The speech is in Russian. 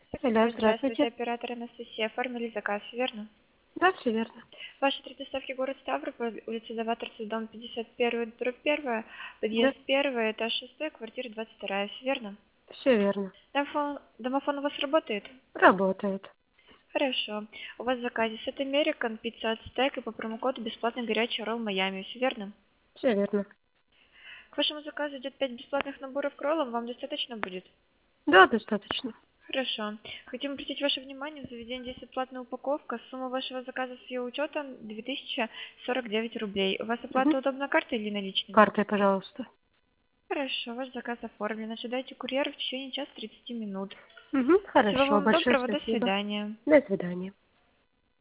Алло, Здравствуйте, здравствуйте. оператор Анастасия. Оформили заказ, верно? Да, все верно. Ваши три доставки город Ставрополь, улица Новаторцев, дом 51, дробь 1, Да, подъезд 1, этаж 6, квартира 22, все верно? все верно. Домофон у вас работает? Работает. Хорошо. У вас в заказе сет American, пицца от стейк и по промокоду бесплатный горячий ролл Майами, все верно? Все верно. К вашему заказу идет 5 бесплатных наборов к роллам, вам достаточно будет? Да, достаточно. Хорошо. Хотим обратить ваше внимание, в заведении действует платная упаковка. Сумма вашего заказа с ее учетом 2049 рублей. У вас Мгм. оплата удобна картой или наличными? Картой, пожалуйста. Хорошо, ваш заказ оформлен. Ожидайте курьера в течение часа 30 минут. Мгм. Всего Хорошо, вам большое доброго, до спасибо. свидания. До свидания.